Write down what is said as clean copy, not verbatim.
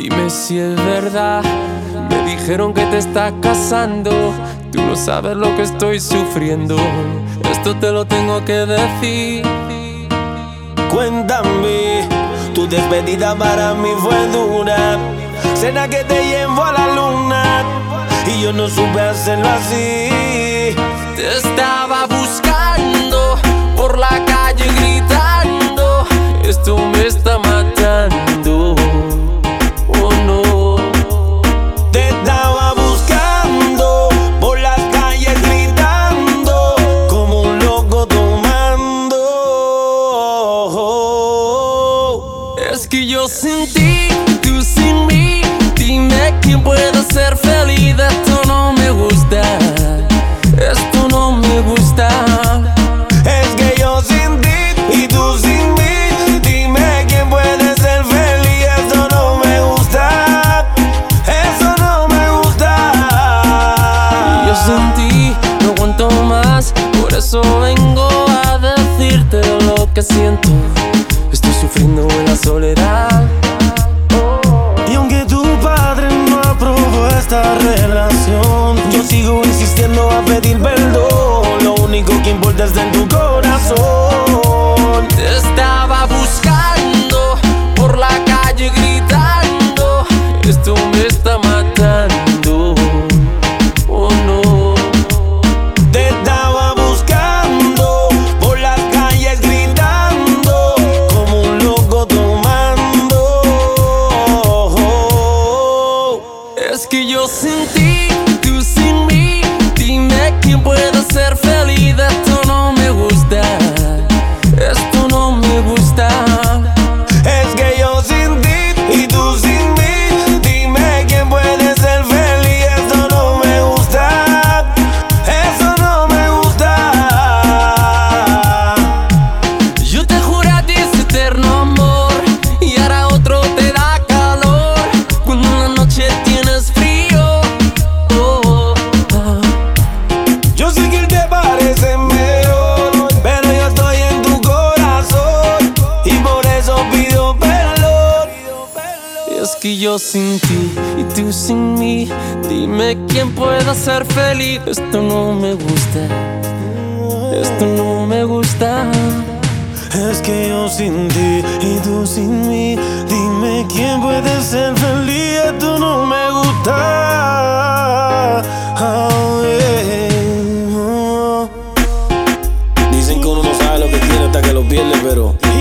Dime si es verdad. Me dijeron que te estás casando. Tú no sabes lo que estoy sufriendo. Esto te lo tengo que decir. Cuéntame, tu despedida para mí fue dura. Cena que te llevo a la luna y yo no supe hacerlo así. Te estaba buscando por la calle gritando. Esto me está matando. Oh no. Te estaba buscando por las calles gritando como un loco tomando. Es que yo sin ti, tú sin mí. Dime quién puede ser feliz. Esto no me gusta. Esto no me gusta. Es que yo sin ti y tú sin mí. Dime quién puede ser feliz. Esto no me gusta. Eso no me gusta. Y yo sin ti no aguanto más. Por eso vengo a decirte lo que siento. Estoy sufriendo en la soledad. Y aunque tu padre no aprobó esta relación, yo sigo insistiendo a pedir perdón. Lo único que importa es en tu corazón. Te estaba buscando por la calle gritando. Esto me está matando. Oh no. Te estaba buscando por las calles gritando como un loco tomando. Es que yo sin ti, tú sin mí. Dime quién puede ser feliz. Esto no me gusta. Esto no me gusta. Es que yo sin ti y tú sin mí. Dime quién puede ser feliz. Esto no me gusta. Eso no me gusta. Yo te juré a ti ese eterno amor y ahora otro te da calor cuando en la noche tienes frío. Oh, oh. Yo sé que él te parece mejor, pero yo estoy en tu corazón y por eso pido perdón. Es que yo sin ti y tú sin mí. Dime quién pueda ser feliz. Esto no me gusta. Esto no me gusta. Es que yo sin ti y tú sin mí. Dime quién puede ser feliz. Esto no me gusta. Oh, yeah. Dicen que uno no sabe lo que tiene hasta que lo pierde, pero